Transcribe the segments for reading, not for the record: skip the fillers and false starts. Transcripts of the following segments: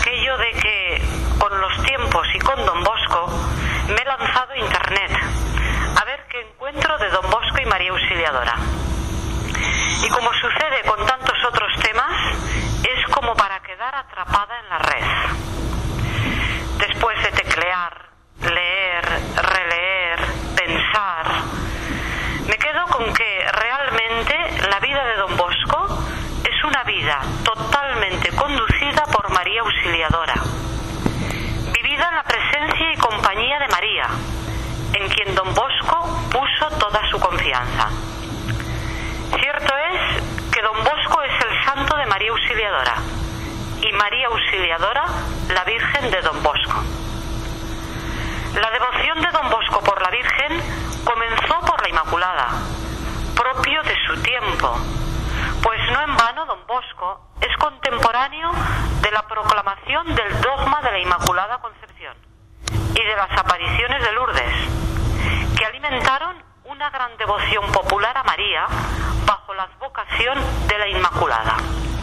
aquello de que con los tiempos y con Don Bosco me he lanzado a internet a ver qué encuentro de Don Bosco y María Auxiliadora. Y como sucede con tantos otros temas, es como para quedar atrapada en la red. Después de teclear, leer, releer, pensar, me quedo con que realmente la vida de Don Bosco es una vida totalmente conducida por María Auxiliadora, vivida en la presencia y compañía de María, en quien Don Bosco puso toda su confianza. Cierto es que Don Bosco es el santo de María Auxiliadora y María Auxiliadora la Virgen de Don Bosco. La devoción de Don Bosco por la Virgen comenzó por la Inmaculada, propio de su tiempo, pues no en vano Don Bosco es contemporáneo de la proclamación del dogma de la Inmaculada Concepción y de las apariciones de Lourdes, que alimentaron una gran devoción popular a María bajo la advocación de la Inmaculada.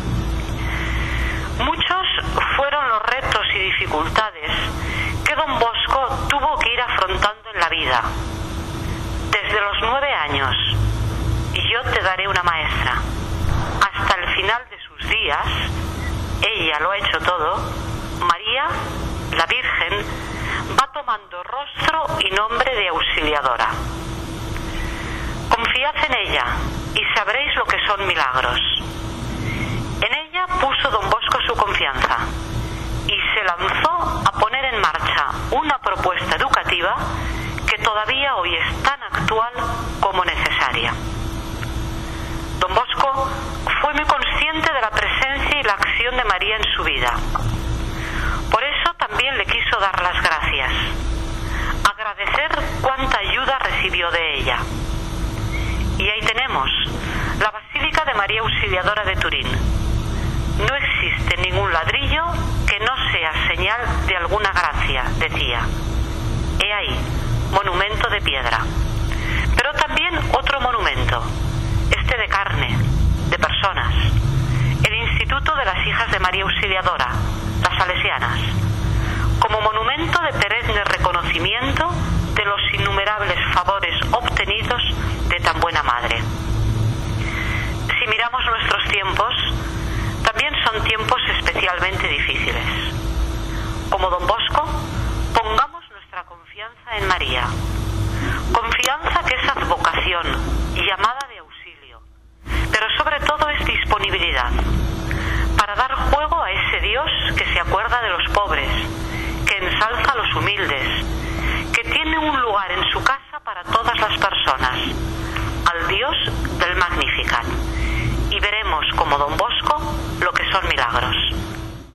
Muchos fueron los retos y dificultades que Don Bosco tuvo que ir afrontando en la vida. Desde los 9 años, y yo te daré una maestra, hasta el final de sus días, ella lo ha hecho todo, María, la Virgen, va tomando rostro y nombre de Auxiliadora. Confiad en ella y sabréis lo que son milagros. En ella puso Don Bosco su confianza y se lanzó a poner en marcha una propuesta educativa que todavía hoy es tan actual como necesaria. Don Bosco fue muy consciente de la presencia y la acción de María en su vida. Por eso también le quiso dar las gracias, agradecer cuánta ayuda recibió de ella. Y ahí tenemos la Basílica de María Auxiliadora de Turín. No existe ningún ladrillo que no sea señal de alguna gracia, decía. He ahí, monumento de piedra. Pero también otro monumento, este de carne, de personas. El Instituto de las Hijas de María Auxiliadora, las Salesianas, como monumento de perenne reconocimiento de los innumerables favores obtenidos de tan buena madre. Si miramos nuestros tiempos, también son tiempos especialmente difíciles. Como Don Bosco, pongamos nuestra confianza en María. Confianza que es advocación y llamada de auxilio, pero sobre todo es disponibilidad, para dar juego a ese Dios que se acuerda de los pobres, que ensalza a los humildes, que tiene un lugar en su casa para todas las personas, al Dios del Magnificat. Y veremos como Don Bosco lo que son milagros.